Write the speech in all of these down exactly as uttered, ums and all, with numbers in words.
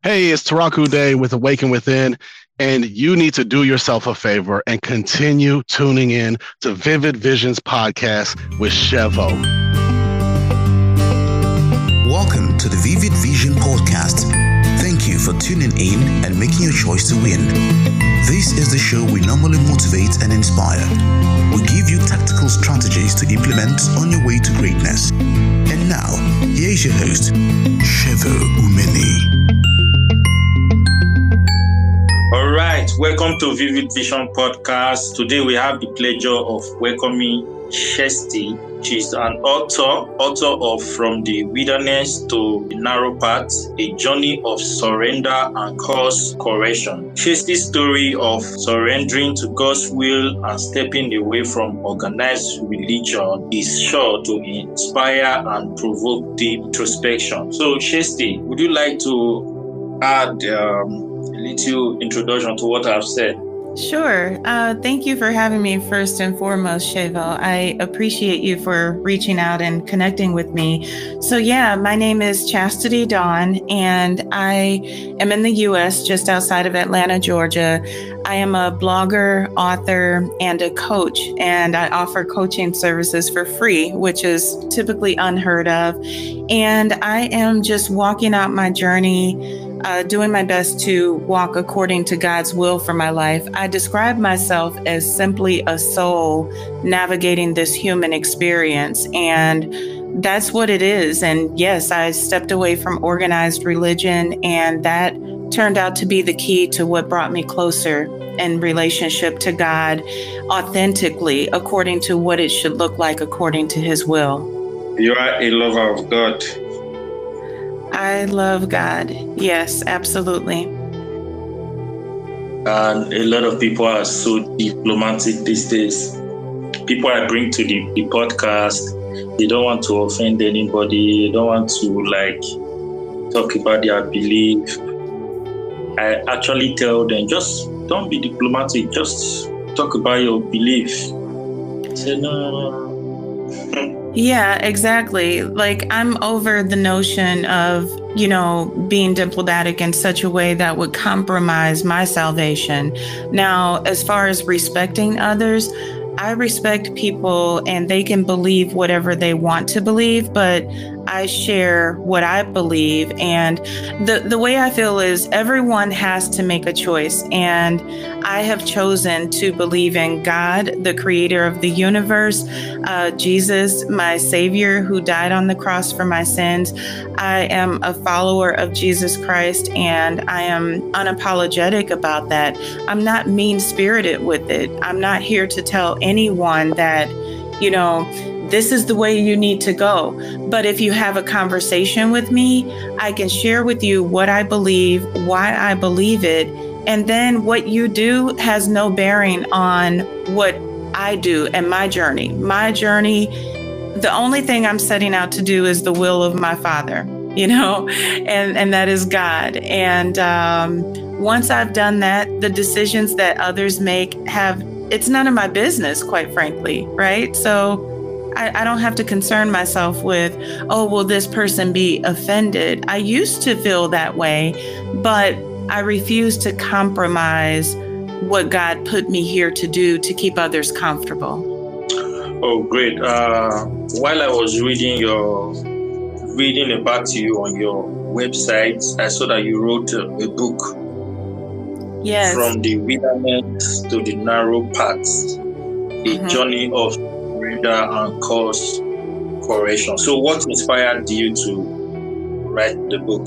Hey, it's Taraku Day with Awaken Within, and you need to do yourself a favor and continue tuning in to Vivid Visions podcast with Chevo. Welcome to the Vivid Vision podcast. Thank you for tuning in and making your choice to win. This is the show we normally motivate and inspire. We give you tactical strategies to implement on your way to greatness. And now, here's your host, Chevo Umeni. All right, welcome to Vivid Vision Podcast. Today we have the pleasure of welcoming Chesty. She's an author, author of From the Wilderness to the Narrow Path, A Journey of Surrender and Course Correction. Chesty's story of surrendering to God's will and stepping away from organized religion is sure to inspire and provoke deep introspection. So, Chesty, would you like to add um, a little introduction to what I've said? Sure. Uh, thank you for having me first and foremost, Chevo. I appreciate you for reaching out and connecting with me. So yeah, my name is Chastity Dawn, and I am in the U S just outside of Atlanta, Georgia. I am a blogger, author, and a coach, and I offer coaching services for free, which is typically unheard of. And I am just walking out my journey, Uh, doing my best to walk according to God's will for my life. I describe myself as simply a soul navigating this human experience, and that's what it is. And yes, I stepped away from organized religion, and that turned out to be the key to what brought me closer in relationship to God authentically, according to what it should look like according to His will. You are a lover of God. I love God. Yes, absolutely. And a lot of people are so diplomatic these days. People I bring to the, the podcast, they don't want to offend anybody. They don't want to like talk about their belief. I actually tell them, just don't be diplomatic. Just talk about your belief. I say, no. Yeah, exactly. Like, I'm over the notion of, you know, being diplomatic in such a way that would compromise my salvation. Now, as far as respecting others, I respect people and they can believe whatever they want to believe, but I share what I believe. And the, the way I feel is everyone has to make a choice. And I have chosen to believe in God, the creator of the universe, uh, Jesus, my savior who died on the cross for my sins. I am a follower of Jesus Christ, and I am unapologetic about that. I'm not mean-spirited with it. I'm not here to tell anyone that, you know, this is the way you need to go. But if you have a conversation with me, I can share with you what I believe, why I believe it, and then what you do has no bearing on what I do and my journey. My journey, the only thing I'm setting out to do is the will of my Father, you know, and, and that is God. And um, once I've done that, the decisions that others make have, it's none of my business, quite frankly, right? So I, I don't have to concern myself with, oh, will this person be offended? I used to feel that way, but I refuse to compromise what God put me here to do to keep others comfortable. Oh, great. Uh, while I was reading your reading about you on your website, I saw that you wrote a, a book. Yes. From the Wilderness to the Narrow Path, A mm-hmm. Journey of Surrender and Course Correction. So what inspired you to write the book?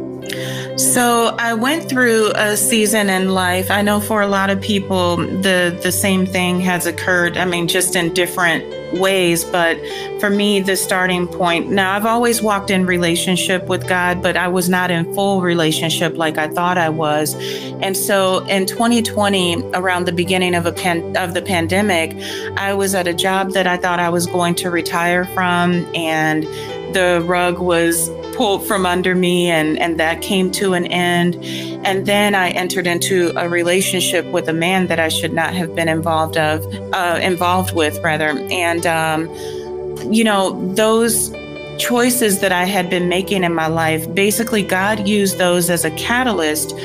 So I went through a season in life. I know for a lot of people, the, the same thing has occurred. I mean, just in different ways. But for me, the starting point, now I've always walked in relationship with God, but I was not in full relationship like I thought I was. And so in twenty twenty, around the beginning of a pan, of the pandemic, I was at a job that I thought I was going to retire from, and the rug was pulled from under me, and, and that came to an end. And then I entered into a relationship with a man that I should not have been involved of, uh, involved with rather. And, um, you know, those choices that I had been making in my life, basically God used those as a catalyst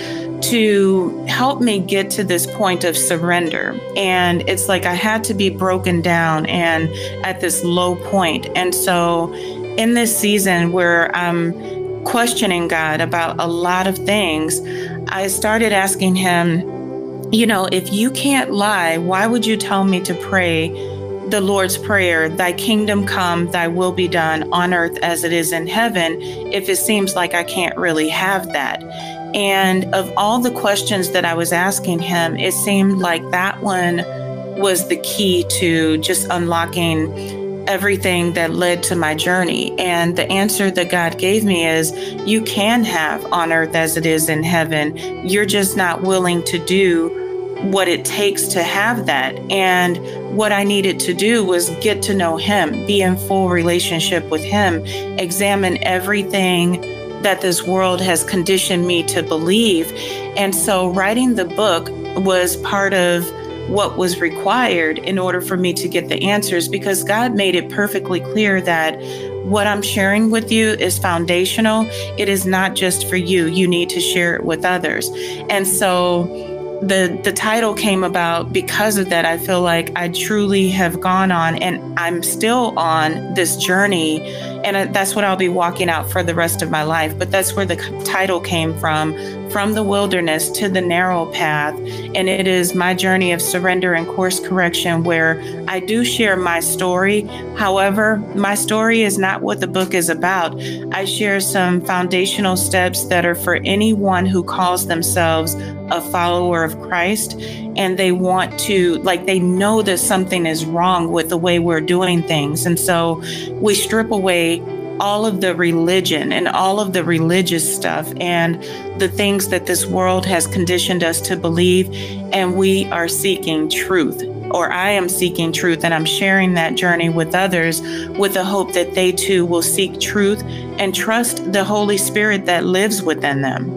to help me get to this point of surrender. And it's like I had to be broken down and at this low point. And so in this season where I'm questioning God about a lot of things, I started asking him, you know, if you can't lie, why would you tell me to pray the Lord's Prayer, thy kingdom come, thy will be done on earth as it is in heaven, if it seems like I can't really have that? And of all the questions that I was asking him, it seemed like that one was the key to just unlocking everything that led to my journey. And the answer that God gave me is, you can have on earth as it is in heaven. You're just not willing to do what it takes to have that. And what I needed to do was get to know him, be in full relationship with him, examine everything that this world has conditioned me to believe. And so writing the book was part of what was required in order for me to get the answers, because God made it perfectly clear that what I'm sharing with you is foundational. It is not just for you. You need to share it with others. And so the the title came about because of that. I feel like I truly have gone on, and I'm still on this journey, and that's what I'll be walking out for the rest of my life. But that's where the title came from, from the wilderness to the narrow path. And it is my journey of surrender and course correction, where I do share my story. However, my story is not what the book is about. I share some foundational steps that are for anyone who calls themselves a follower of Christ, and they want to, like, they know that something is wrong with the way we're doing things. And so we strip away all of the religion and all of the religious stuff and the things that this world has conditioned us to believe. And we are seeking truth, or I am seeking truth, and I'm sharing that journey with others with the hope that they too will seek truth and trust the Holy Spirit that lives within them.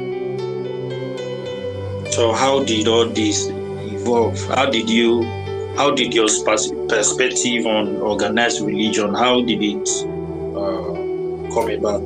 So how did all this evolve? How did you, how did your perspective on organized religion, how did it uh, come about?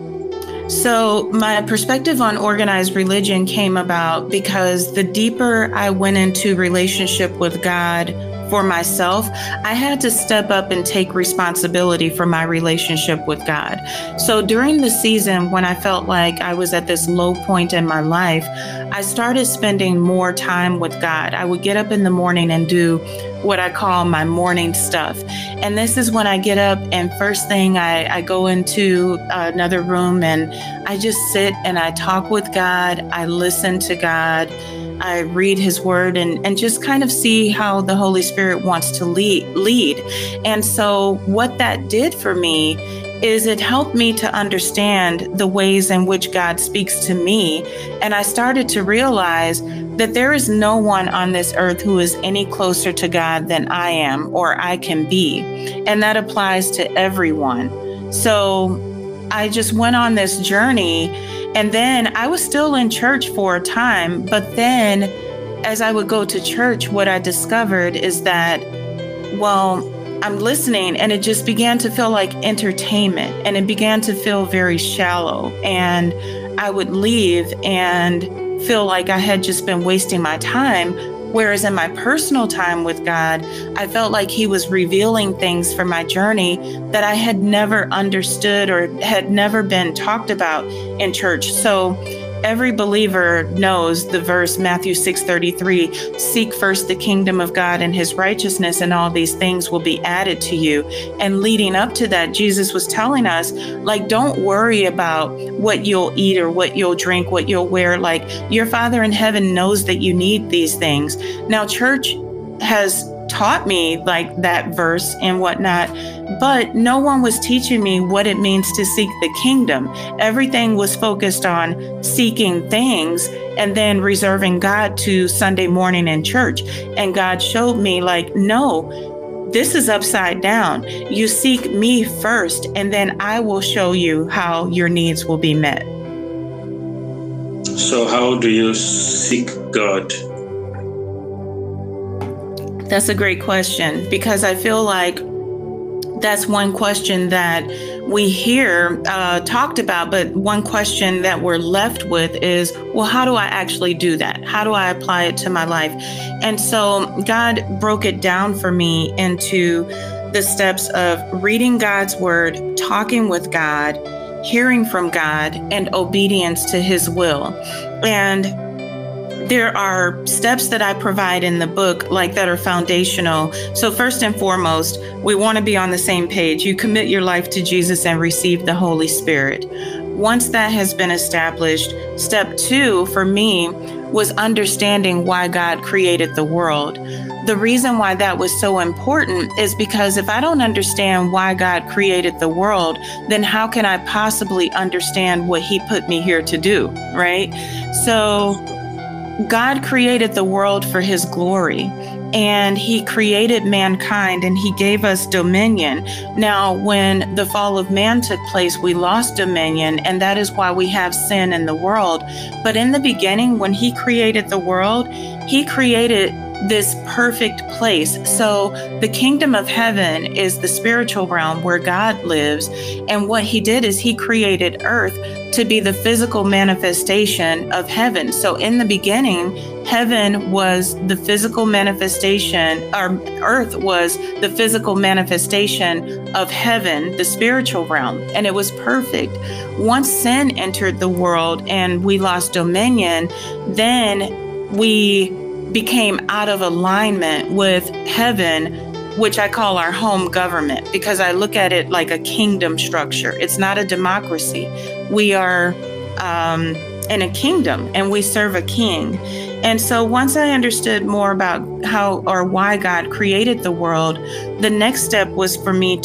So my perspective on organized religion came about because the deeper I went into relationship with God for myself, I had to step up and take responsibility for my relationship with God. So during the season when I felt like I was at this low point in my life, I started spending more time with God. I would get up in the morning and do what I call my morning stuff. And this is when I get up and first thing I, I go into another room and I just sit and I talk with God. I listen to God. I read his word and, and just kind of see how the Holy Spirit wants to lead, lead. And so what that did for me is it helped me to understand the ways in which God speaks to me. And I started to realize that there is no one on this earth who is any closer to God than I am or I can be. And that applies to everyone. So I just went on this journey, and then I was still in church for a time. But then as I would go to church, what I discovered is that, well, I'm listening and it just began to feel like entertainment, and it began to feel very shallow. And I would leave and feel like I had just been wasting my time. Whereas in my personal time with God, I felt like he was revealing things for my journey that I had never understood or had never been talked about in church. So every believer knows the verse, Matthew six thirty-three, seek first the kingdom of God and his righteousness, and all these things will be added to you. And leading up to that, Jesus was telling us, like, don't worry about what you'll eat or what you'll drink, what you'll wear. Like, your Father in heaven knows that you need these things. Now, church has taught me like that verse and whatnot, but no one was teaching me what it means to seek the kingdom. Everything was focused on seeking things and then reserving God to Sunday morning in church. And God showed me, like, no, this is upside down. You seek me first, and then I will show you how your needs will be met. So how do you seek God? That's a great question, because I feel like that's one question that we hear uh, talked about, but one question that we're left with is, well, how do I actually do that? How do I apply it to my life? And so God broke it down for me into the steps of reading God's word, talking with God, hearing from God, and obedience to his will. And there are steps that I provide in the book, like that are foundational. So first and foremost, we want to be on the same page. You commit your life to Jesus and receive the Holy Spirit. Once that has been established, step two for me was understanding why God created the world. The reason why that was so important is because if I don't understand why God created the world, then how can I possibly understand what he put me here to do, right? So God created the world for his glory, and he created mankind, and he gave us dominion. Now, when the fall of man took place, we lost dominion, and that is why we have sin in the world. But in the beginning, when he created the world, he created this perfect place. So the kingdom of heaven is the spiritual realm where God lives. And what he did is he created earth to be the physical manifestation of heaven. So in the beginning, heaven was the physical manifestation, or earth was the physical manifestation of heaven, the spiritual realm, and it was perfect. Once sin entered the world and we lost dominion, then we became out of alignment with heaven, which I call our home government, because I look at it like a kingdom structure. It's not a democracy. We are um, in a kingdom, and we serve a king. And so once I understood more about how or why God created the world, the next step was for me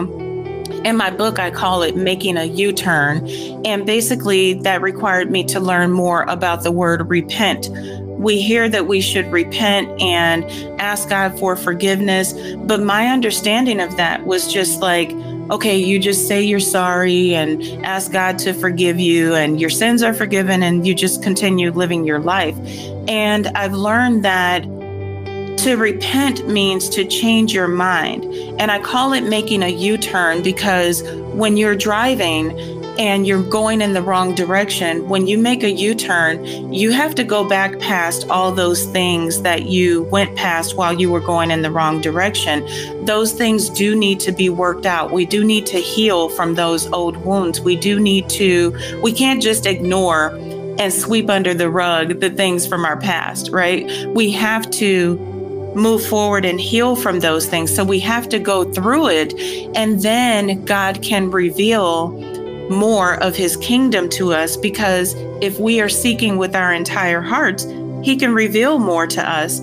to, in my book, I call it making a U-turn. And basically that required me to learn more about the word repent. We hear that we should repent and ask God for forgiveness. But my understanding of that was just like, okay, you just say you're sorry and ask God to forgive you, and your sins are forgiven, and you just continue living your life. And I've learned that to repent means to change your mind. And I call it making a U-turn because when you're driving and you're going in the wrong direction, when you make a U-turn, you have to go back past all those things that you went past while you were going in the wrong direction. Those things do need to be worked out. We do need to heal from those old wounds. We do need to, we can't just ignore and sweep under the rug the things from our past, right? We have to move forward and heal from those things. So we have to go through it, and then God can reveal more of his kingdom to us, because if we are seeking with our entire hearts, he can reveal more to us.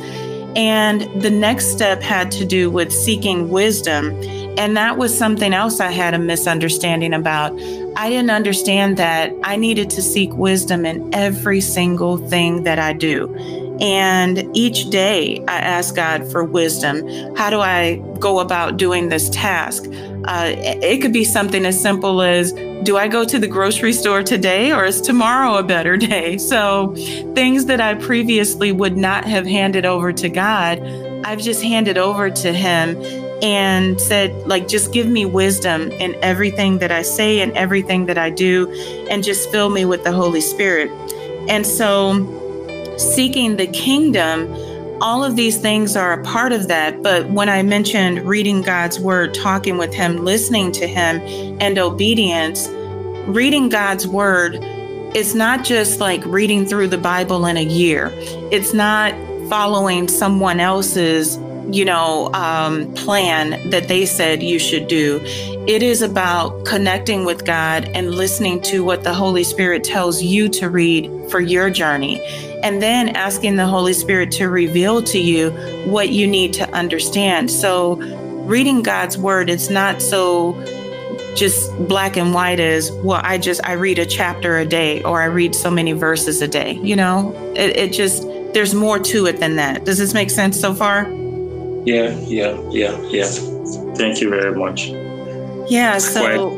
And the next step had to do with seeking wisdom. And that was something else I had a misunderstanding about. I didn't understand that I needed to seek wisdom in every single thing that I do. And each day I ask God for wisdom. How do I go about doing this task? Uh, it could be something as simple as, do I go to the grocery store today, or is tomorrow a better day? So things that I previously would not have handed over to God, I've just handed over to him and said, like, just give me wisdom in everything that I say and everything that I do, and just fill me with the Holy Spirit. And so seeking the kingdom, all of these things are a part of that. But when I mentioned reading God's word, talking with him, listening to him, and obedience, reading God's word is not just like reading through the Bible in a year. It's not following someone else's, you know, um, plan that they said you should do. It is about connecting with God and listening to what the Holy Spirit tells you to read for your journey. And then asking the Holy Spirit to reveal to you what you need to understand. So reading God's word, it's not so just black and white as, well, I just, I read a chapter a day, or I read so many verses a day. You know, it, it just, there's more to it than that. Does this make sense so far? Yeah, yeah, yeah, yeah. Thank you very much. Yeah, it's so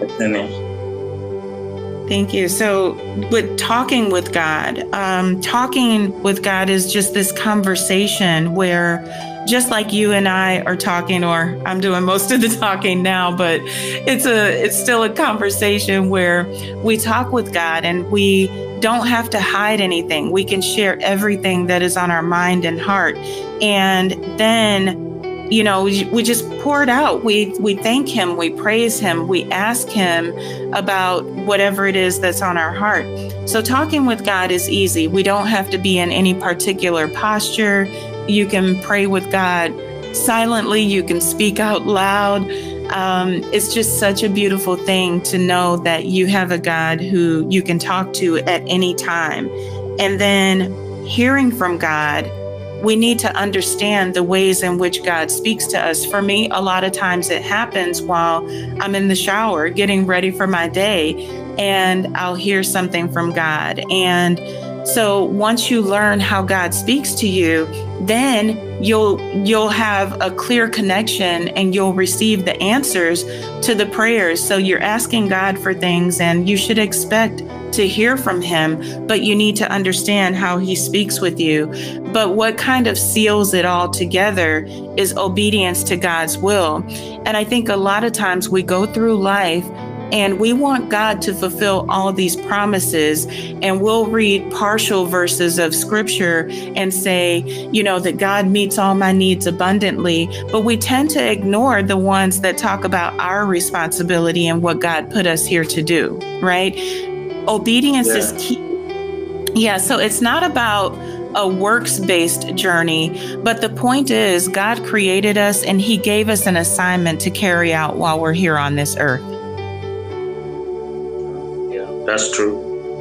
thank you. So with talking with God, um, talking with God is just this conversation where just like you and I are talking, or I'm doing most of the talking now, but it's a it's still a conversation where we talk with God and we don't have to hide anything. We can share everything that is on our mind and heart. And then, you know, we, we just pour it out. We we thank him, we praise him, we ask him about whatever it is that's on our heart. So talking with God is easy. We don't have to be in any particular posture. You can pray with God silently. You can speak out loud. Um, it's just such a beautiful thing to know that you have a God who you can talk to at any time. And then hearing from God, we need to understand the ways in which God speaks to us. For me, a lot of times it happens while I'm in the shower getting ready for my day, and I'll hear something from God. And so once you learn how God speaks to you, then you'll you'll have a clear connection and you'll receive the answers to the prayers. So you're asking God for things and you should expect to hear from him, but you need to understand how he speaks with you. But what kind of seals it all together is obedience to God's will. And I think a lot of times we go through life and we want God to fulfill all these promises, and we'll read partial verses of scripture and say, you know, that God meets all my needs abundantly, but we tend to ignore the ones that talk about our responsibility and what God put us here to do, right? Obedience yeah. is key. Yeah, so it's not about a works-based journey, but the point is God created us and he gave us an assignment to carry out while we're here on this earth. That's true.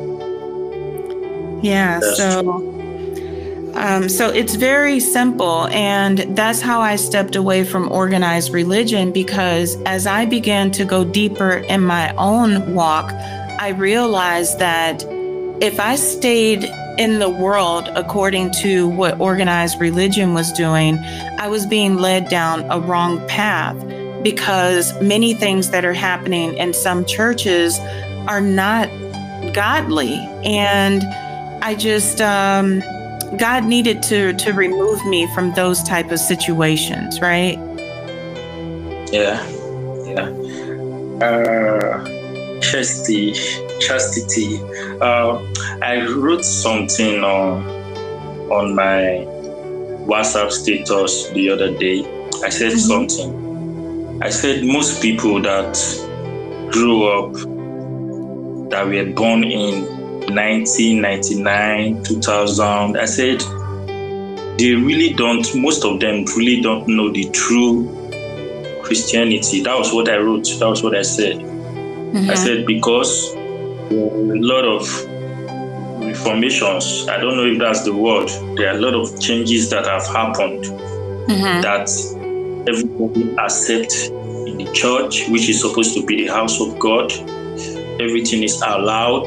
Yeah, that's so true. Um, so it's very simple. And that's how I stepped away from organized religion, because as I began to go deeper in my own walk, I realized that if I stayed in the world according to what organized religion was doing, I was being led down a wrong path, because many things that are happening in some churches are not godly. And I just, um, God needed to, to remove me from those type of situations, right? Yeah, yeah. Uh, chastity, chastity. Uh, I wrote something on, on my WhatsApp status the other day. I said mm-hmm. something. I said most people that grew up, that were born in nineteen ninety-nine, two thousand, I said, they really don't, most of them really don't know the true Christianity. That was what I wrote. That was what I said. Mm-hmm. I said, because a lot of reformations, I don't know if that's the word, there are a lot of changes that have happened mm-hmm. that everybody accepts in the church, which is supposed to be the house of God. Everything is allowed.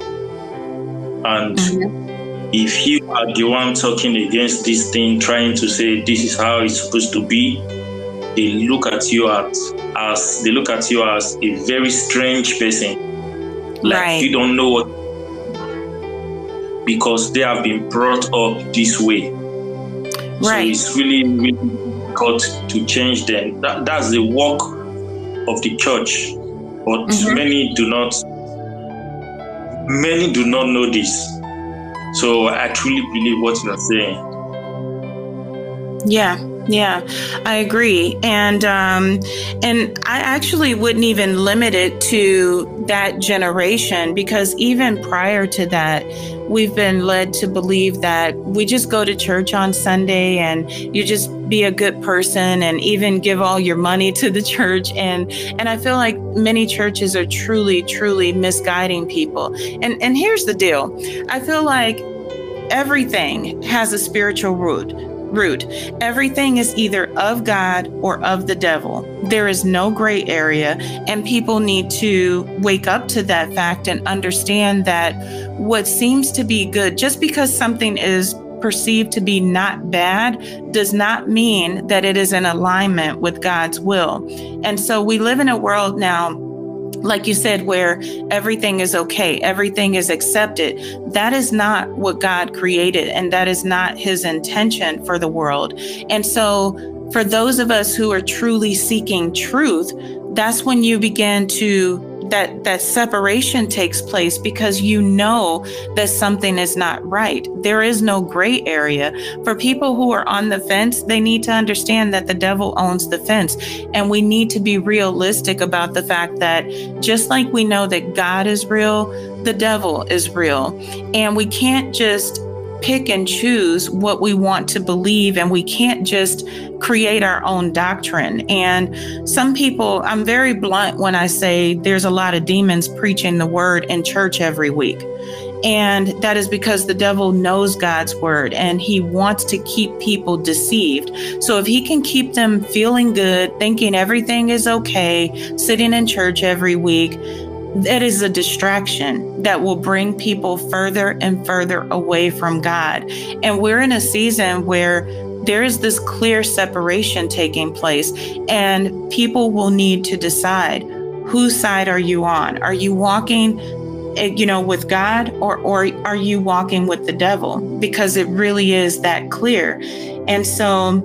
And mm-hmm. if you are the one talking against this thing, trying to say this is how it's supposed to be, they look at you as, as they look at you as a very strange person. Like right. you don't know what, because they have been brought up this way. Right. So it's really, really difficult to change them. That, that's the work of the church. But mm-hmm. many do not, many do not know this. So I truly believe what you're saying. Yeah, yeah, I agree. And um, and I actually wouldn't even limit it to that generation, because even prior to that, we've been led to believe that we just go to church on Sunday and you just be a good person and even give all your money to the church. And and I feel like many churches are truly, truly misguiding people. And and here's the deal. I feel like everything has a spiritual root. root. Everything is either of God or of the devil. There is no gray area, and people need to wake up to that fact and understand that what seems to be good, just because something is perceived to be not bad, does not mean that it is in alignment with God's will. And so we live in a world now like you said, where everything is okay, everything is accepted. That is not what God created, and that is not his intention for the world. And so for those of us who are truly seeking truth, that's when you begin to that that separation takes place, because you know that something is not right. There is no gray area. For people who are on the fence, they need to understand that the devil owns the fence. And we need to be realistic about the fact that just like we know that God is real, the devil is real. And we can't just pick and choose what we want to believe, and we can't just create our own doctrine. And some people, I'm very blunt when I say there's a lot of demons preaching the word in church every week. And that is because the devil knows God's word and he wants to keep people deceived. So if he can keep them feeling good, thinking everything is okay, sitting in church every week, that is a distraction that will bring people further and further away from God. And we're in a season where there is this clear separation taking place, and people will need to decide, whose side are you on? Are you walking, you know, with God, or, or are you walking with the devil? Because it really is that clear. And so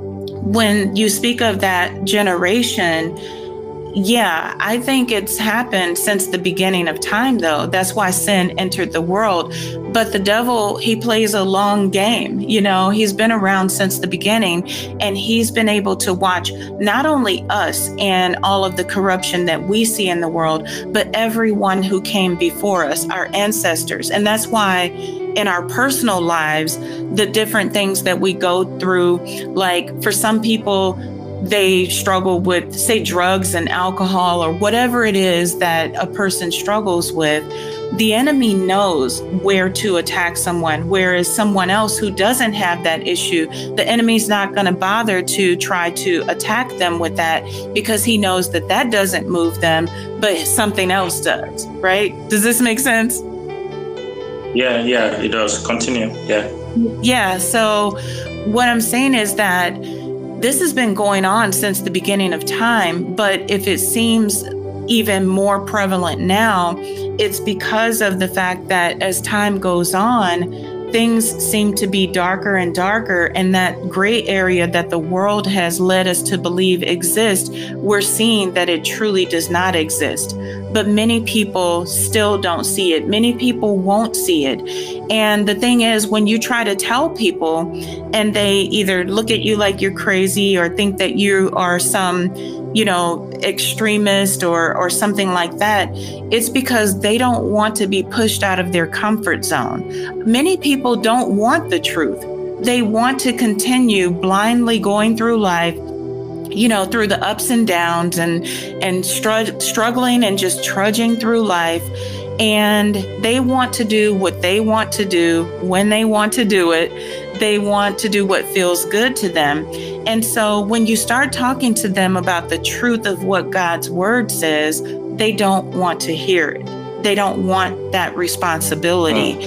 when you speak of that generation, yeah, I think it's happened since the beginning of time, though. That's why sin entered the world. But the devil, he plays a long game. You know, he's been around since the beginning, and he's been able to watch not only us and all of the corruption that we see in the world, but everyone who came before us, our ancestors. And that's why in our personal lives, the different things that we go through, like for some people, they struggle with, say, drugs and alcohol or whatever it is that a person struggles with. The enemy knows where to attack someone, whereas someone else who doesn't have that issue, the enemy's not going to bother to try to attack them with that, because he knows that that doesn't move them, but something else does, right? Does this make sense? Yeah, yeah, it does. Continue. Yeah. Yeah. So what I'm saying is that this has been going on since the beginning of time, but if it seems even more prevalent now, it's because of the fact that as time goes on, things seem to be darker and darker, and that gray area that the world has led us to believe exists, we're seeing that it truly does not exist. But many people still don't see it. Many people won't see it. And the thing is, when you try to tell people and they either look at you like you're crazy or think that you are some, you know, extremist or or something like that, it's because they don't want to be pushed out of their comfort zone. Many people don't want the truth. They want to continue blindly going through life, you know, through the ups and downs and and stru- struggling and just trudging through life. And they want to do what they want to do when they want to do it. They want to do what feels good to them. And so when you start talking to them about the truth of what God's word says, they don't want to hear it. They don't want that responsibility.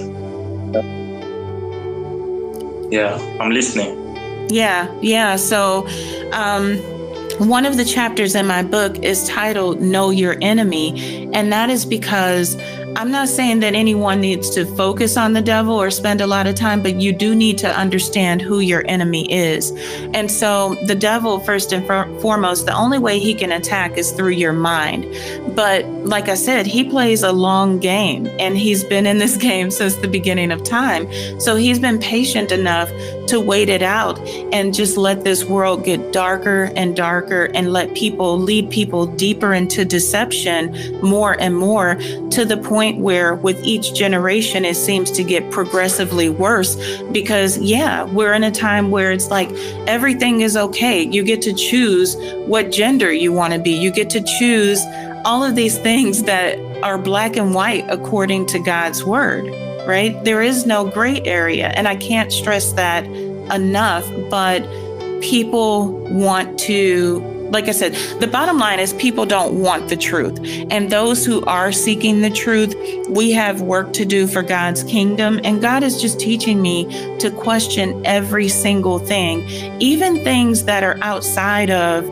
Yeah, I'm listening. Yeah, yeah. So um, one of the chapters in my book is titled Know Your Enemy. And that is because I'm not saying that anyone needs to focus on the devil or spend a lot of time, but you do need to understand who your enemy is. And so the devil, first and for- foremost, the only way he can attack is through your mind. But like I said, he plays a long game, and he's been in this game since the beginning of time. So he's been patient enough to wait it out and just let this world get darker and darker, and let people lead people deeper into deception more and more, to the point where with each generation, it seems to get progressively worse. Because yeah, we're in a time where it's like everything is okay. You get to choose what gender you want to be. You get to choose all of these things that are black and white according to God's word, right? There is no gray area. And I can't stress that enough, but people want to, like I said, the bottom line is people don't want the truth. And those who are seeking the truth, we have work to do for God's kingdom. And God is just teaching me to question every single thing, even things that are outside of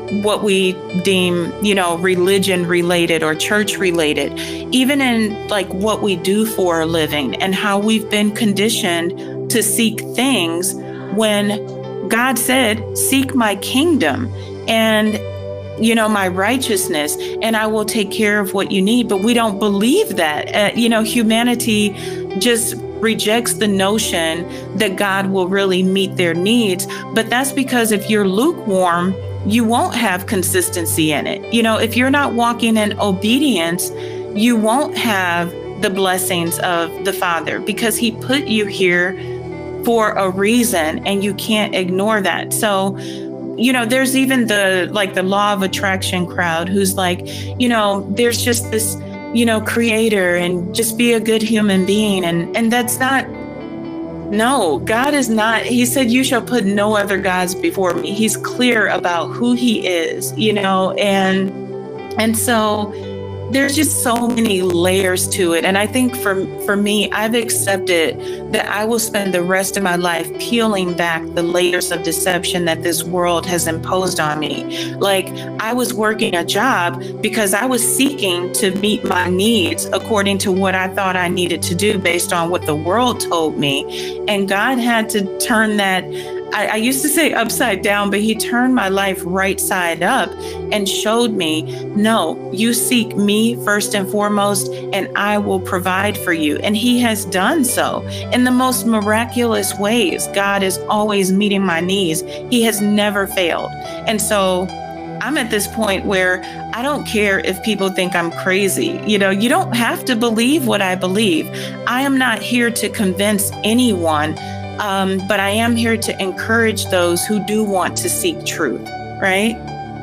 what we deem, you know, religion related or church related, even in like what we do for a living and how we've been conditioned to seek things when God said, seek my kingdom and, you know, my righteousness, and I will take care of what you need. But we don't believe that. Uh, you know, humanity just rejects the notion that God will really meet their needs. But that's because if you're lukewarm, you won't have consistency in it. You know, if you're not walking in obedience, you won't have the blessings of the Father, because he put you here for a reason and you can't ignore that. So, you know, there's even the like the law of attraction crowd who's like, you know, there's just this, you know, creator and just be a good human being. And, and that's not, no, God is not. He said, you shall put no other gods before me. He's clear about who he is, you know, and, and so there's just so many layers to it. And I think for, for me, I've accepted that I will spend the rest of my life peeling back the layers of deception that this world has imposed on me. Like, I was working a job because I was seeking to meet my needs according to what I thought I needed to do based on what the world told me. And God had to turn that, I, I used to say upside down, but he turned my life right side up and showed me, no, you seek me first and foremost, and I will provide for you. And he has done so in the most miraculous ways. God is always meeting my needs. He has never failed. And so I'm at this point where I don't care if people think I'm crazy. You know, you don't have to believe what I believe. I am not here to convince anyone. Um, but I am here to encourage those who do want to seek truth, right?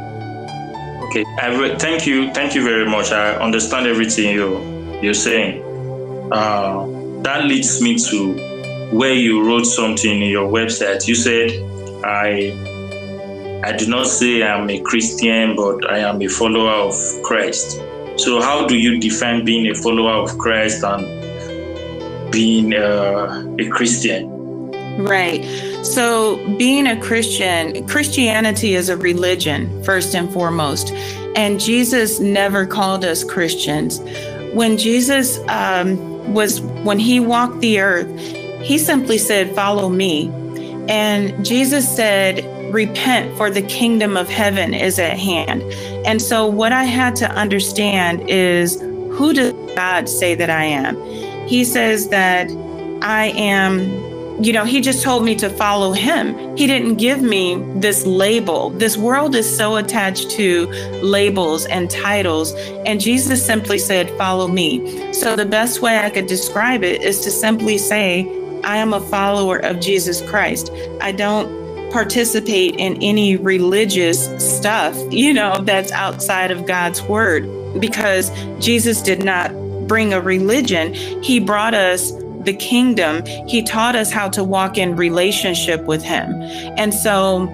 Okay, I re- thank you. Thank you very much. I understand everything you, you're saying. Uh, that leads me to where you wrote something in your website. You said, I, I do not say I'm a Christian, but I am a follower of Christ. So how do you define being a follower of Christ and being uh, a Christian? Right. So being a Christian, Christianity is a religion, first and foremost. And Jesus never called us Christians. When Jesus um, was, when he walked the earth, he simply said, follow me. And Jesus said, repent, for the kingdom of heaven is at hand. And so what I had to understand is, who does God say that I am? He says that I am, you know, he just told me to follow him. He didn't give me this label. This world is so attached to labels and titles. And Jesus simply said, follow me. So the best way I could describe it is to simply say, I am a follower of Jesus Christ. I don't participate in any religious stuff, you know, that's outside of God's word, because Jesus did not bring a religion. He brought us the kingdom. He taught us how to walk in relationship with him. And so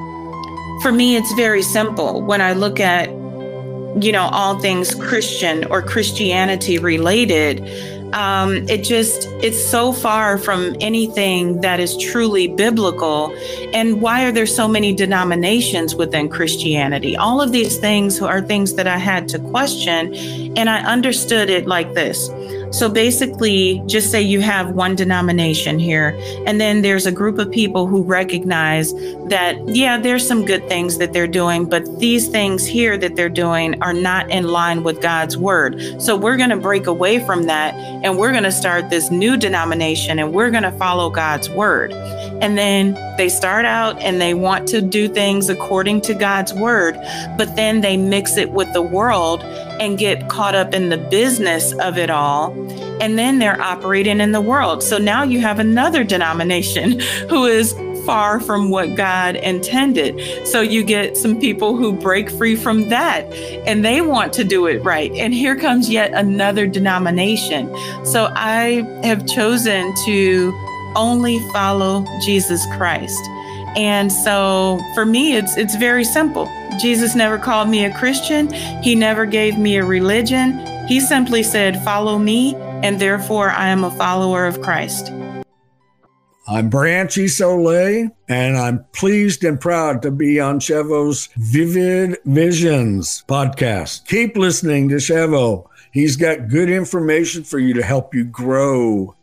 for me, it's very simple. When I look at, you know, all things Christian or Christianity related, um, it just, it's so far from anything that is truly biblical. And why are there so many denominations within Christianity? All of these things are things that I had to question. And I understood it like this. So basically, just say you have one denomination here, and then there's a group of people who recognize that, yeah, there's some good things that they're doing, but these things here that they're doing are not in line with God's word. So we're going to break away from that, and we're going to start this new denomination, and we're going to follow God's word. And then they start out and they want to do things according to God's word, but then they mix it with the world and get caught up in the business of it all. And then they're operating in the world. So now you have another denomination who is far from what God intended. So you get some people who break free from that and they want to do it right. And here comes yet another denomination. So I have chosen to only follow Jesus Christ. And so for me, it's it's very simple. Jesus never called me a Christian. He never gave me a religion. He simply said, follow me, and therefore I am a follower of Christ. I'm Branchy Soleil, and I'm pleased and proud to be on Chevo's Vivid Visions podcast. Keep listening to Chevo. He's got good information for you to help you grow.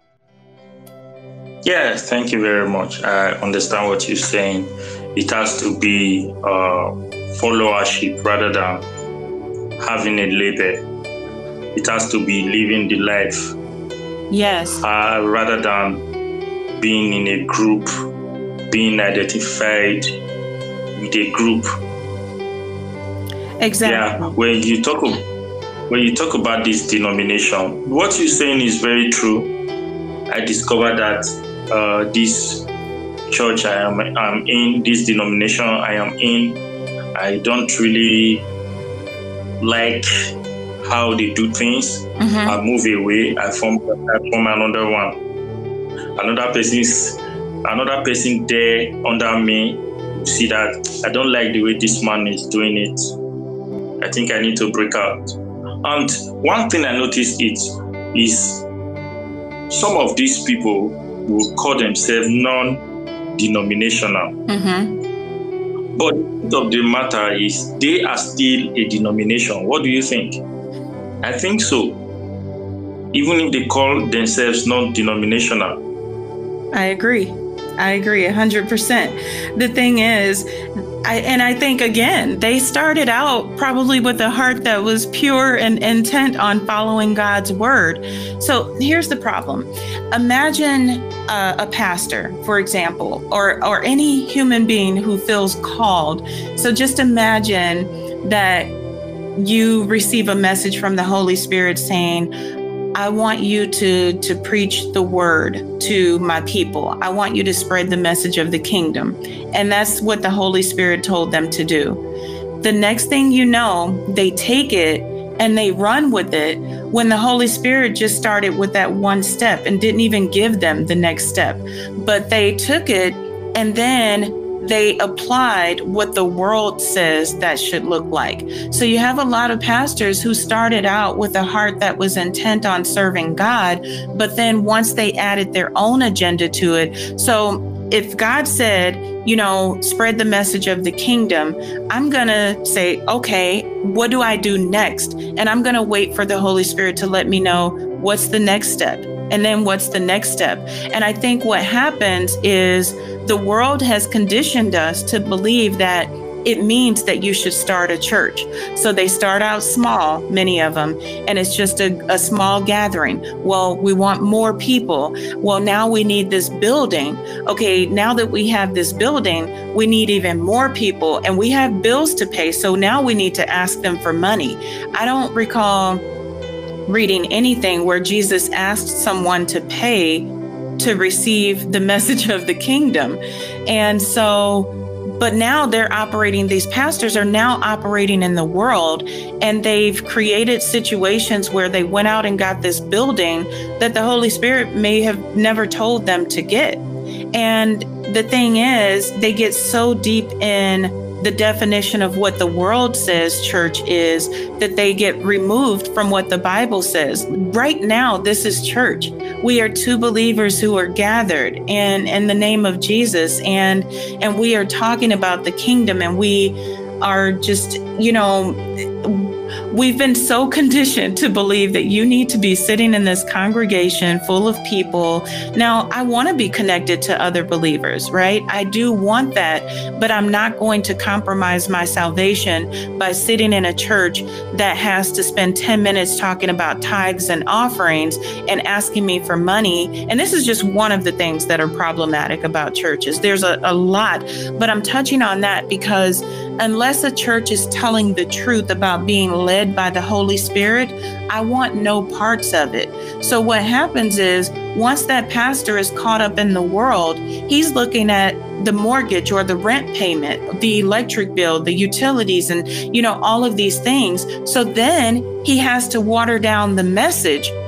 Yes, thank you very much. I understand what you're saying. It has to be uh, followership rather than having a label. It has to be living the life. Yes. Uh, rather than being in a group, being identified with a group. Exactly. Yeah. When you talk when you talk about this denomination, what you're saying is very true. I discovered that uh, this church I am I'm in, this denomination I am in, I don't really like how they do things. Mm-hmm. I move away. I form I form another one. Another person's, another person there under me, you see that I don't like the way this man is doing it. I think I need to break out. And one thing I noticed it is some of these people will call themselves non-denominational. Mm-hmm. But the truth of the matter is they are still a denomination. What do you think? I think so. Even if they call themselves non-denominational. I agree. I agree one hundred percent. The thing is, I, and I think, again, they started out probably with a heart that was pure and intent on following God's word. So here's the problem. Imagine uh, a pastor, for example, or, or any human being who feels called. So just imagine that you receive a message from the Holy Spirit saying, I want you to, to preach the word to my people. I want you to spread the message of the kingdom. And that's what the Holy Spirit told them to do. The next thing you know, they take it and they run with it when the Holy Spirit just started with that one step and didn't even give them the next step. But they took it and then they applied what the world says that should look like. So you have a lot of pastors who started out with a heart that was intent on serving God, but then once they added their own agenda to it. So if God said, you know, spread the message of the kingdom, I'm going to say, okay, what do I do next? And I'm going to wait for the Holy Spirit to let me know what's the next step. And then what's the next step? And I think what happens is the world has conditioned us to believe that it means that you should start a church. So they start out small, many of them, and it's just a, a small gathering. Well, we want more people. Well, now we need this building. Okay, now that we have this building, we need even more people and we have bills to pay. So now we need to ask them for money. I don't recall reading anything where Jesus asked someone to pay to receive the message of the kingdom. And so, but now they're operating, these pastors are now operating in the world, and they've created situations where they went out and got this building that the Holy Spirit may have never told them to get. And the thing is, they get so deep in the definition of what the world says church is that they get removed from what the Bible says. Right now, this is church. We are two believers who are gathered in, in the name of Jesus, and and we are talking about the kingdom, and we are just, you know, we've been so conditioned to believe that you need to be sitting in this congregation full of people. Now, I want to be connected to other believers, right? I do want that, but I'm not going to compromise my salvation by sitting in a church that has to spend ten minutes talking about tithes and offerings and asking me for money. And this is just one of the things that are problematic about churches. There's a, a lot, but I'm touching on that because unless a church is telling the truth about being led by the Holy Spirit, I want no parts of it. So what happens is once that pastor is caught up in the world, he's looking at the mortgage or the rent payment, the electric bill, the utilities, and, you know, all of these things. So then he has to water down the message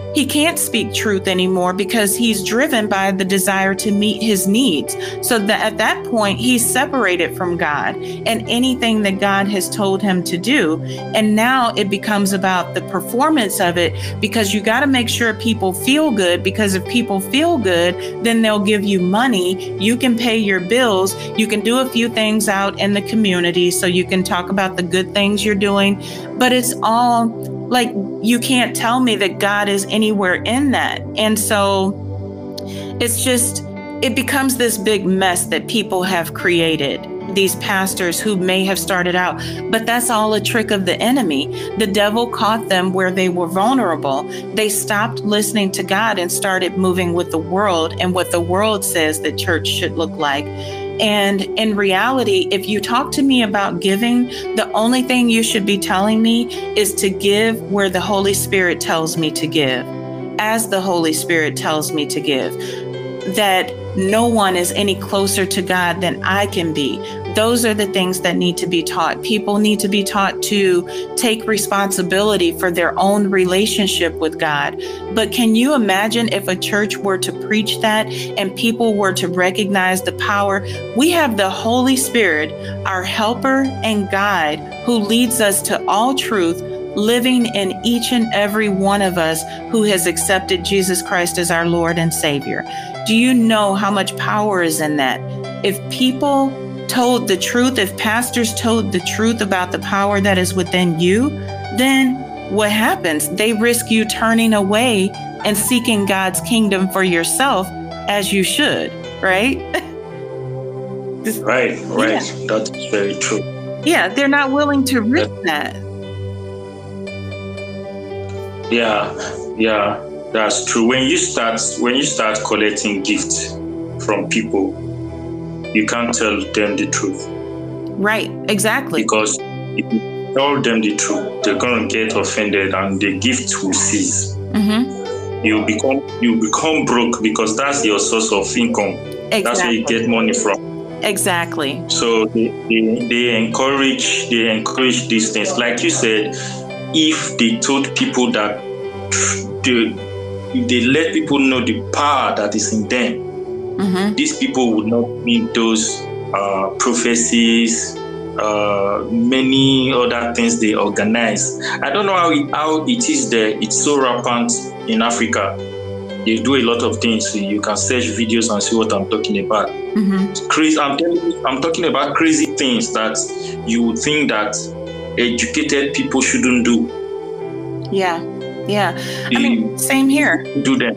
he can't speak truth anymore because he's driven by the desire to meet his needs. So that at that point, he's separated from God and anything that God has told him to do. And now it becomes about the performance of it, because you got to make sure people feel good, because if people feel good, then they'll give you money. You can pay your bills. You can do a few things out in the community so you can talk about the good things you're doing. But it's all like, you can't tell me that God is anywhere in that. And so it's just, it becomes this big mess that people have created. These pastors who may have started out, but that's all a trick of the enemy. The devil caught them where they were vulnerable. They stopped listening to God and started moving with the world and what the world says that church should look like. And in reality, if you talk to me about giving, the only thing you should be telling me is to give where the Holy Spirit tells me to give, as the Holy Spirit tells me to give. That no one is any closer to God than I can be. Those are the things that need to be taught. People need to be taught to take responsibility for their own relationship with God. But can you imagine if a church were to preach that and people were to recognize the power? We have the Holy Spirit, our helper and guide, who leads us to all truth, living in each and every one of us who has accepted Jesus Christ as our Lord and Savior. Do you know how much power is in that? If people told the truth, if pastors told the truth about the power that is within you, then what happens? They risk you turning away and seeking God's kingdom for yourself, as you should, right? Right, right. Yeah. That's very true. Yeah, they're not willing to risk that. Yeah, yeah, that's true. When you start, when you start collecting gifts from people, you can't tell them the truth. Right, exactly. Because if you tell them the truth, they're gonna get offended, and the gift will cease. Mm-hmm. You become you become broke because that's your source of income. Exactly. That's where you get money from. Exactly. So they, they, they encourage they encourage these things, like you said. If they told people that they, they let people know the power that is in them, mm-hmm. these people would not need those uh, prophecies, uh, many other things they organize. I don't know how it, how it is there. It's so rampant in Africa. They do a lot of things. You can search videos and see what I'm talking about. Mm-hmm. Crazy. I'm telling you, I'm talking about crazy things that you would think that educated people shouldn't do. Yeah, yeah. I mean, same here. Do them.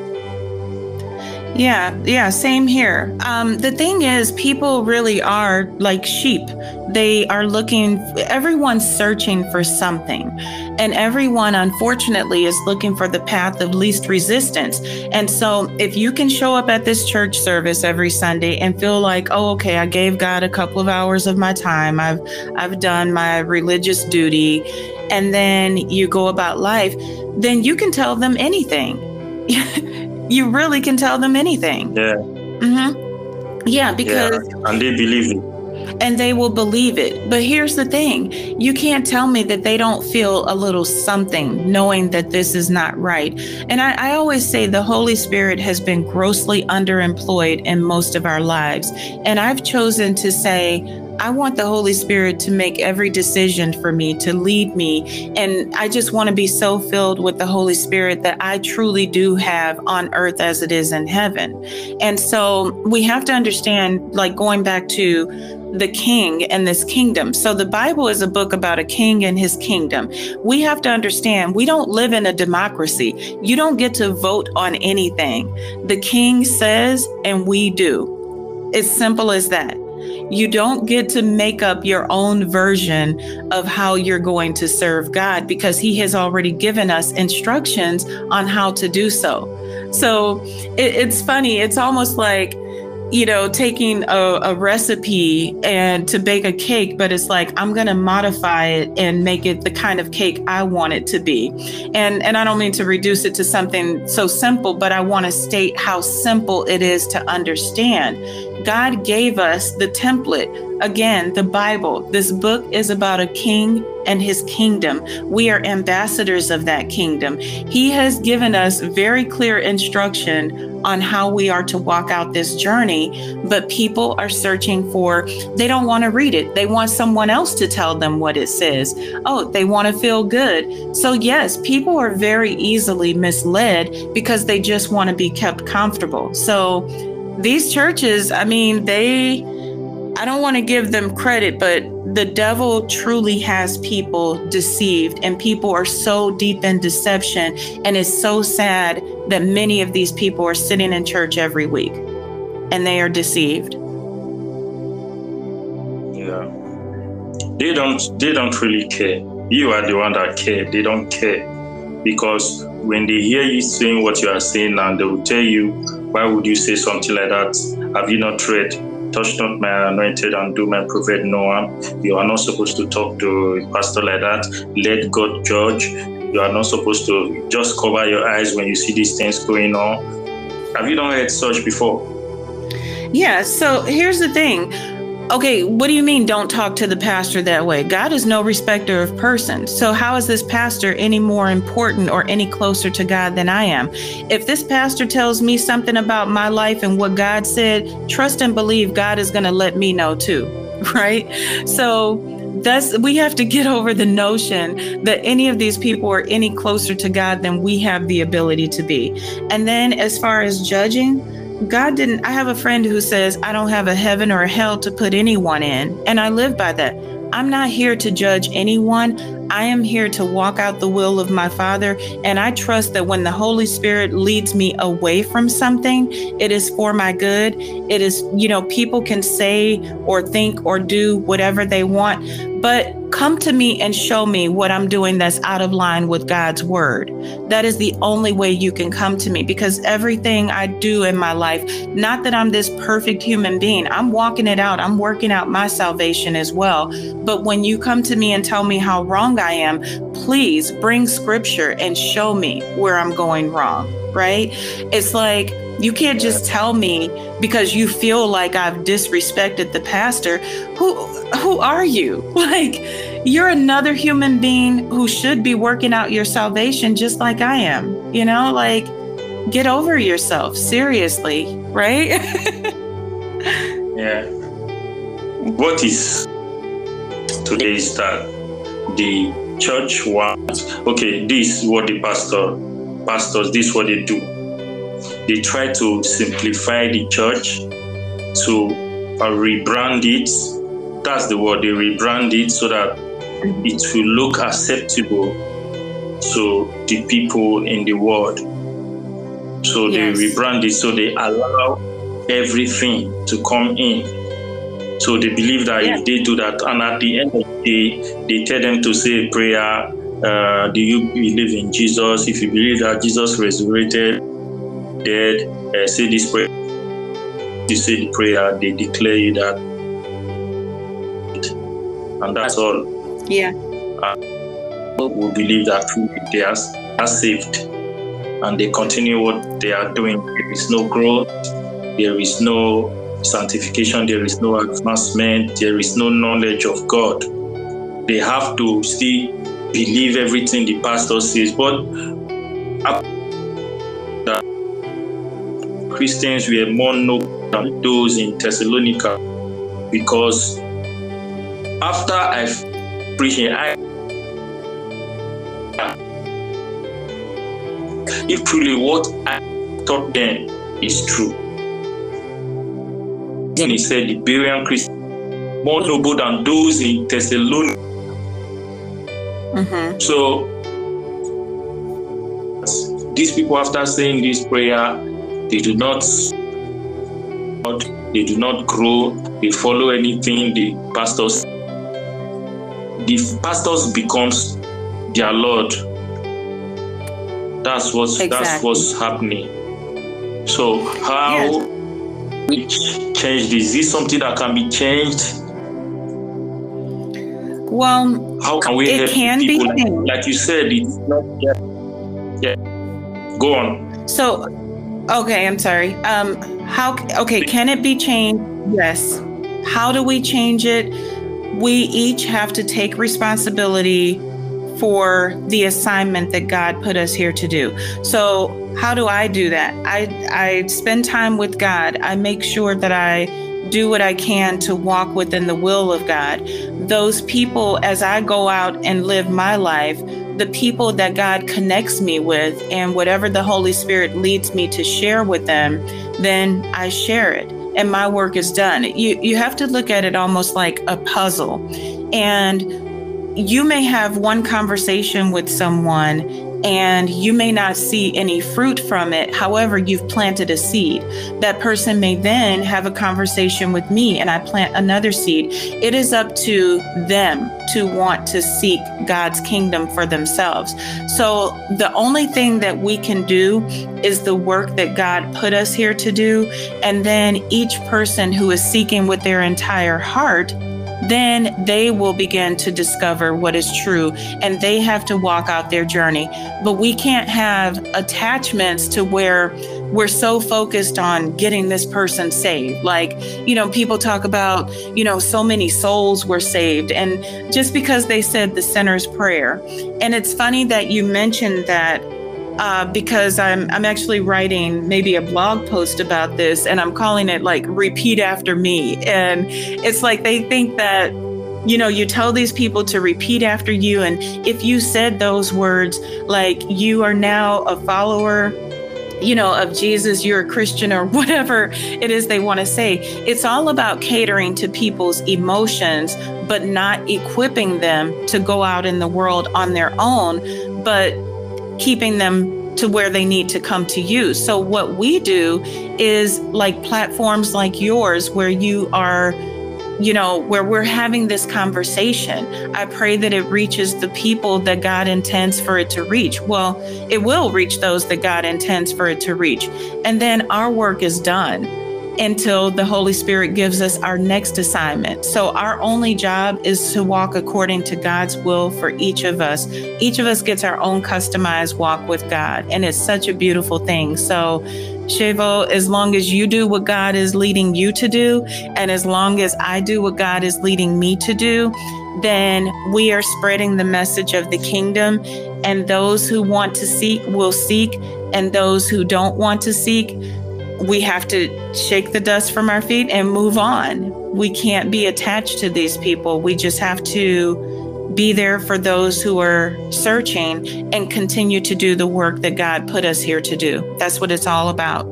Yeah, yeah, same here. Um, the thing is, people really are like sheep. They are looking, everyone's searching for something. And everyone, unfortunately, is looking for the path of least resistance. And so if you can show up at this church service every Sunday and feel like, oh, okay, I gave God a couple of hours of my time. I've, I've done my religious duty. And then you go about life, then you can tell them anything. You really can tell them anything. Yeah. Mm-hmm. Yeah, because... Yeah, and they believe it. And they will believe it. But here's the thing. You can't tell me that they don't feel a little something knowing that this is not right. And I, I always say the Holy Spirit has been grossly underemployed in most of our lives. And I've chosen to say, I want the Holy Spirit to make every decision for me, to lead me. And I just want to be so filled with the Holy Spirit that I truly do have on earth as it is in heaven. And so we have to understand, like going back to the king and this kingdom. So the Bible is a book about a king and his kingdom. We have to understand we don't live in a democracy. You don't get to vote on anything. The king says, and we do. It's simple as that. You don't get to make up your own version of how you're going to serve God because he has already given us instructions on how to do so. So it, it's funny. It's almost like, you know, taking a, a recipe and to bake a cake, but it's like, I'm going to modify it and make it the kind of cake I want it to be. And, and I don't mean to reduce it to something so simple, but I want to state how simple it is to understand. God gave us the template Again, the Bible, this book is about a king and his kingdom. We are ambassadors of that kingdom. He has given us very clear instruction on how we are to walk out this journey, but people are searching for, they don't want to read it. They want someone else to tell them what it says. Oh, they want to feel good. So yes, people are very easily misled because they just want to be kept comfortable. So these churches, I mean, they, I don't want to give them credit, but the devil truly has people deceived, and people are so deep in deception. And it's so sad that many of these people are sitting in church every week and they are deceived. Yeah. They don't, they don't really care. You are the one that care. They don't care. Because when they hear you saying what you are saying, and they will tell you, why would you say something like that? Have you not read? Touch not my anointed and do my prophet no harm. You are not supposed to talk to a pastor like that. Let God judge. You are not supposed to just cover your eyes when you see these things going on. Have you not heard such before? Yeah, so here's the thing. Okay, what do you mean don't talk to the pastor that way? God is no respecter of persons. So how is this pastor any more important or any closer to God than I am? If this pastor tells me something about my life and what God said, trust and believe God is going to let me know too, right? So that's, we have to get over the notion that any of these people are any closer to God than we have the ability to be. And then as far as judging, God didn't, I have a friend who says, I don't have a heaven or a hell to put anyone in. And I live by that. I'm not here to judge anyone. I am here to walk out the will of my Father. And I trust that when the Holy Spirit leads me away from something, it is for my good. It is, you know, people can say or think or do whatever they want, but come to me and show me what I'm doing that's out of line with God's word. That is the only way you can come to me, because everything I do in my life, not that I'm this perfect human being, I'm walking it out. I'm working out my salvation as well. But when you come to me and tell me how wrong I am, please bring scripture and show me where I'm going wrong, right? It's like, you can't just tell me because you feel like I've disrespected the pastor. Who who are you? Like, you're another human being who should be working out your salvation just like I am. You know, like, get over yourself. Seriously, right? Yeah. What is today is that the church wants, okay, this is what the pastor, pastors, this is what they do. They try to simplify the church, to uh, rebrand it. That's the word, they rebrand it so that it will look acceptable to the people in the world. So yes. They rebrand it, so they allow everything to come in. So they believe that yeah. if they do that, and at the end of the day, they tell them to say a prayer. Uh, do you believe in Jesus? If you believe that Jesus resurrected dead, uh, say this prayer. You say the prayer, they declare you that, and that's all. Yeah. Uh, we believe that they are, are saved, and they continue what they are doing. There is no growth, there is no sanctification, there is no advancement, there is no knowledge of God. They have to still believe everything the pastor says, but that Christians were more noble than those in Thessalonica, because after I've preached, I if truly what I taught them is true. Then he said the Berean Christians more noble than those in Thessalonica. Mm-hmm. So these people, after saying this prayer, they do not they do not grow, they follow anything the pastors the pastors becomes their Lord. That's what's exactly. that's what's happening. So how yes. we change this? Is this something that can be changed? Well, how can we it help can people? Be like, like you said, it's not yet. Yeah. Go on. So, okay, I'm sorry. Um, how? Okay, can it be changed? Yes. how do we change it? We each have to take responsibility for the assignment that God put us here to do. So how do I do that? I, I spend time with God. I make sure that I do what I can to walk within the will of God. Those people, as I go out and live my life, the people that God connects me with and whatever the Holy Spirit leads me to share with them, then I share it and my work is done. You, you have to look at it almost like a puzzle. And you may have one conversation with someone and you may not see any fruit from it. However, you've planted a seed. That person may then have a conversation with me and I plant another seed. It is up to them to want to seek God's kingdom for themselves. So the only thing that we can do is the work that God put us here to do. And then each person who is seeking with their entire heart, then they will begin to discover what is true and they have to walk out their journey. But we can't have attachments to where we're so focused on getting this person saved. Like, you know, people talk about, you know, so many souls were saved. And just because they said the sinner's prayer. And it's funny that you mentioned that Uh, because I'm I'm actually writing maybe a blog post about this and I'm calling it like repeat after me. And it's like they think that, you know, you tell these people to repeat after you. And if you said those words, like you are now a follower, you know, of Jesus, you're a Christian or whatever it is they want to say. It's all about catering to people's emotions, but not equipping them to go out in the world on their own, but keeping them to where they need to come to you. So what we do is like platforms like yours where you are, you know, where we're having this conversation. I pray that it reaches the people that God intends for it to reach. Well, it will reach those that God intends for it to reach. And then our work is done until the Holy Spirit gives us our next assignment. So our only job is to walk according to God's will for each of us. Each of us gets our own customized walk with God. And it's such a beautiful thing. So Shevo, as long as you do what God is leading you to do, and as long as I do what God is leading me to do, then we are spreading the message of the kingdom. And those who want to seek will seek. And those who don't want to seek, we have to shake the dust from our feet and move on. We can't be attached to these people. We just have to be there for those who are searching and continue to do the work that God put us here to do. That's what it's all about.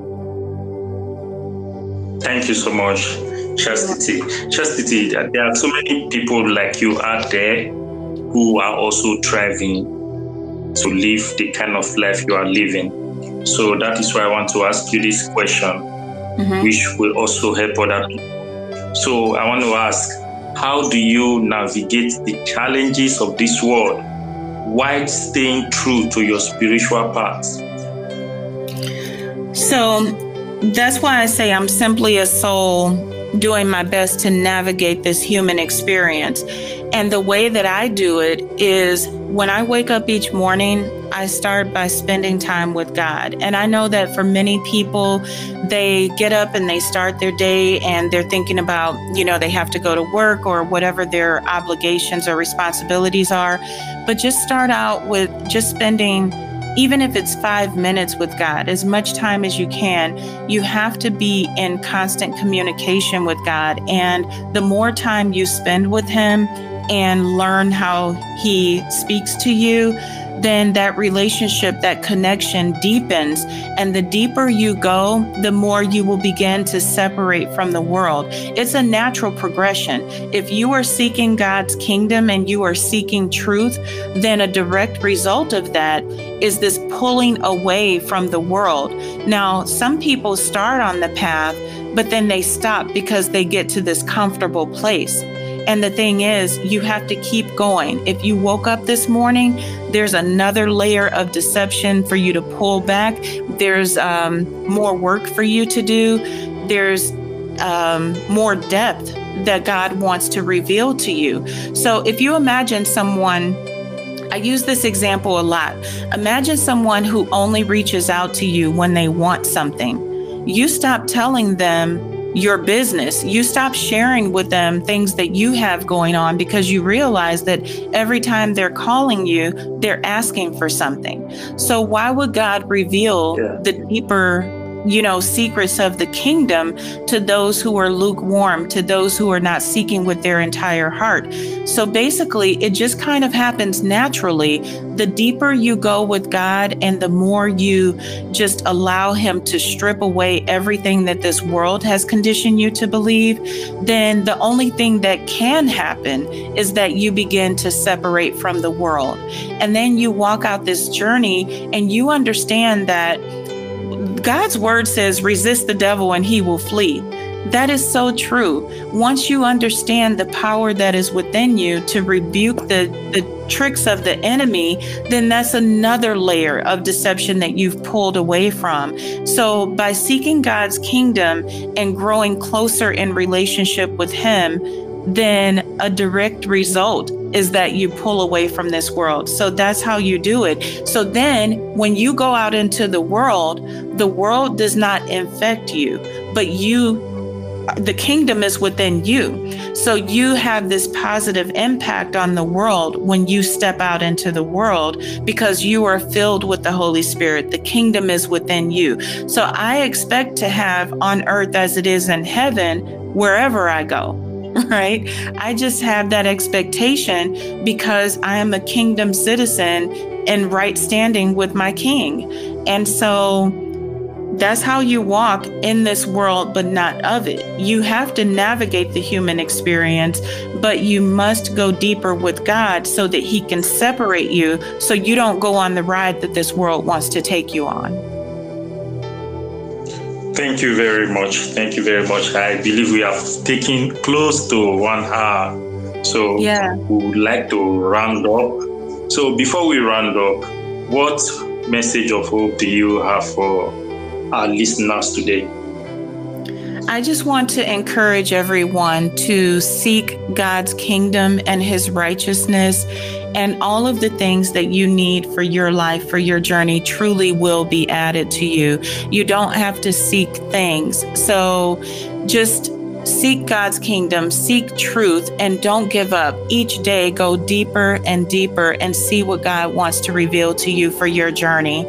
Thank you so much, Chastity. Chastity, there are so many people like you out there who are also striving to live the kind of life you are living. So that is why I want to ask you this question, mm-hmm. which will also help other people. So I want to ask, how do you navigate the challenges of this world while staying true to your spiritual path? So that's why I say I'm simply a soul doing my best to navigate this human experience. And the way that I do it is when I wake up each morning, I start by spending time with God. And I know that for many people, they get up and they start their day and they're thinking about, you know, they have to go to work or whatever their obligations or responsibilities are. But just start out with just spending, even if it's five minutes with God, as much time as you can. You have to be in constant communication with God. And the more time you spend with Him and learn how He speaks to you, then that relationship, that connection deepens. And the deeper you go, the more you will begin to separate from the world. It's a natural progression. If you are seeking God's kingdom and you are seeking truth, then a direct result of that is this pulling away from the world. Now, some people start on the path, but then they stop because they get to this comfortable place. And the thing is, you have to keep going. If you woke up this morning, there's another layer of deception for you to pull back. There's um, more work for you to do. There's um, more depth that God wants to reveal to you. So if you imagine someone, I use this example a lot. Imagine someone who only reaches out to you when they want something. You stop telling them your business. You stop sharing with them things that you have going on because you realize that every time they're calling you, they're asking for something. So why would God reveal yeah. the deeper, you know, secrets of the kingdom to those who are lukewarm, to those who are not seeking with their entire heart? So basically, it just kind of happens naturally. The deeper you go with God and the more you just allow him to strip away everything that this world has conditioned you to believe, then the only thing that can happen is that you begin to separate from the world. And then you walk out this journey and you understand that God's word says, resist the devil and he will flee. That is so true. Once you understand the power that is within you to rebuke the, the tricks of the enemy, then that's another layer of deception that you've pulled away from. So by seeking God's kingdom and growing closer in relationship with him, then a direct result is that you pull away from this world. So that's how you do it. So then when you go out into the world, the world does not infect you, but you, the kingdom is within you. So you have this positive impact on the world when you step out into the world because you are filled with the Holy Spirit. The kingdom is within you. So I expect to have on earth as it is in heaven wherever I go. Right? I just have that expectation because I am a kingdom citizen in right standing with my king. And so that's how you walk in this world, but not of it. You have to navigate the human experience, but you must go deeper with God so that he can separate you so you don't go on the ride that this world wants to take you on. Thank you very much. Thank you very much. I believe we have taken close to one hour. So yeah. we would like to round up. So before we round up, what message of hope do you have for our listeners today? I just want to encourage everyone to seek God's kingdom and his righteousness, and all of the things that you need for your life, for your journey, truly will be added to you. You don't have to seek things. So just seek God's kingdom, seek truth, and don't give up. Each day, go deeper and deeper and see what God wants to reveal to you for your journey.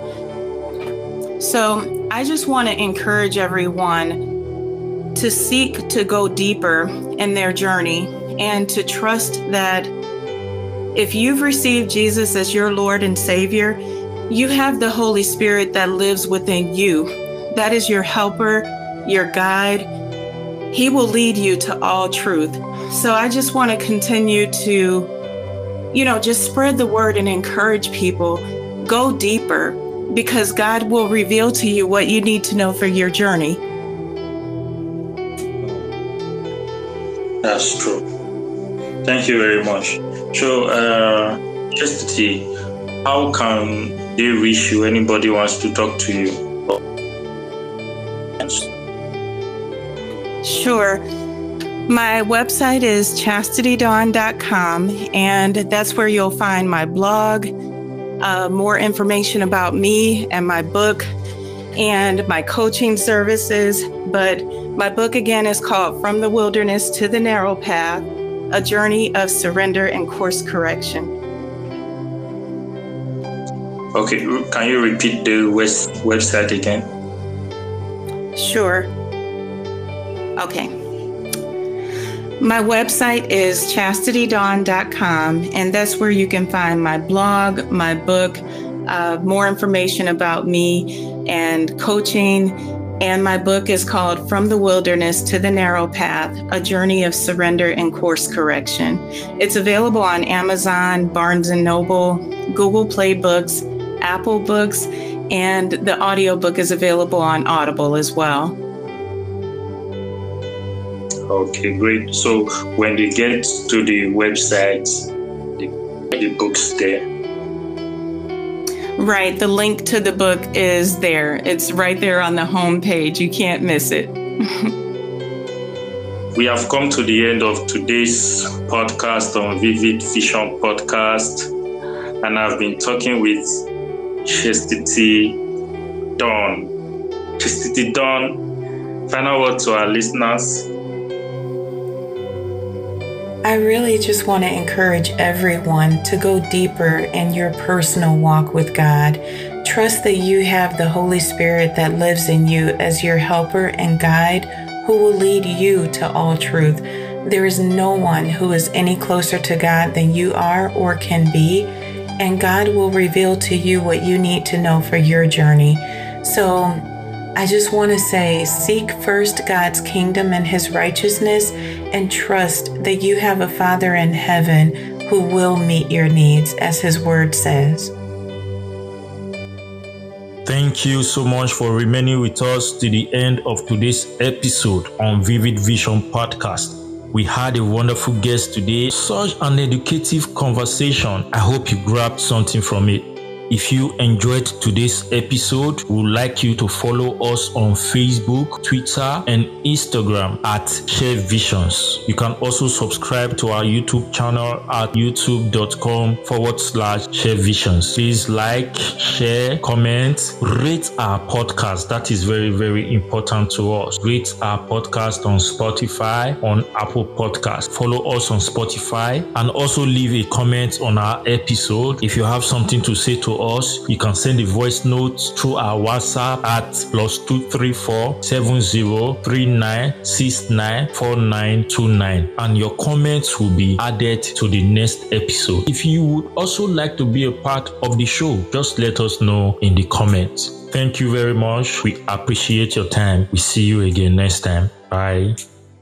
So I just want to encourage everyone to seek to go deeper in their journey and to trust that if you've received Jesus as your Lord and Savior, you have the Holy Spirit that lives within you. That is your helper, your guide. He will lead you to all truth. So I just want to continue to, you know, just spread the word and encourage people. Go deeper because God will reveal to you what you need to know for your journey. That's true. Thank you very much. So, uh, Chastity, how can they reach you? Anybody wants to talk to you? Sure. My website is chastity dawn dot com, and that's where you'll find my blog, uh, more information about me and my book, and my coaching services. But my book, again, is called From the Wilderness to the Narrow Path, A Journey of Surrender and Course Correction. Okay, can you repeat the west website again? Sure. Okay. My website is chastity dawn dot com, and that's where you can find my blog, my book, uh, more information about me and coaching. And my book is called From the Wilderness to the Narrow Path, A Journey of Surrender and Course Correction. It's available on Amazon, Barnes and Noble, Google Play Books, Apple Books, and the audiobook is available on Audible as well. Okay, great. So when they get to the website, the, the book's there. Right. The link to the book is there. It's right there on the home page. You can't miss it. We have come to the end of today's podcast on Vivid Vision Podcast, and I've been talking with Chastity Dawn. Chastity Dawn, Final word to our listeners. I really just want to encourage everyone to go deeper in your personal walk with God. Trust that you have the Holy Spirit that lives in you as your helper and guide, who will lead you to all truth. There is no one who is any closer to God than you are or can be, and God will reveal to you what you need to know for your journey. So I just want to say, seek first God's kingdom and his righteousness, and trust that you have a Father in heaven who will meet your needs, as his word says. Thank you so much for remaining with us to the end of today's episode on Vivid Vision Podcast. We had a wonderful guest today, such an educative conversation. I hope you grabbed something from it. If you enjoyed today's episode, we would like you to follow us on Facebook, Twitter, and Instagram at Share Visions. You can also subscribe to our YouTube channel at youtube.com forward slash Share Visions. Please like, share, comment, rate our podcast. That is very, very important to us. Rate our podcast on Spotify, on Apple Podcasts. Follow us on Spotify, and also leave a comment on our episode. If you have something to say to us, you can send a voice note through our WhatsApp at plus two three four seven zero three nine six nine four nine two nine, and your comments will be added to the next episode. If you would also like to be a part of the show, just let us know in the comments. Thank you very much. We appreciate your time. We see you again next time. Bye.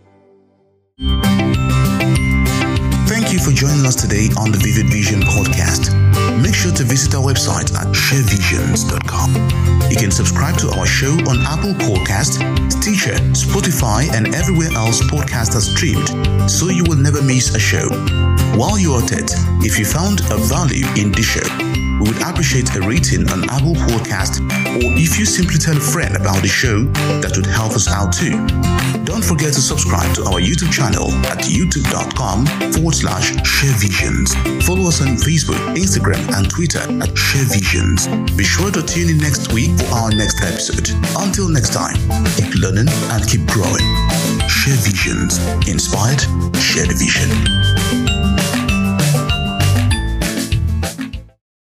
Thank you for joining us today on the Vivid Vision Podcast. Make sure to visit our website at share visions dot com. You can subscribe to our show on Apple Podcasts, Stitcher, Spotify, and everywhere else podcasts are streamed, so you will never miss a show. While you're at it, if you found a value in this show, we would appreciate a rating on Apple Podcast, or if you simply tell a friend about the show, that would help us out too. Don't forget to subscribe to our YouTube channel at youtube.com forward slash sharevisions. Follow us on Facebook, Instagram, and Twitter at sharevisions. Be sure to tune in next week for our next episode. Until next time, keep learning and keep growing. Share Visions. Inspired, share the vision.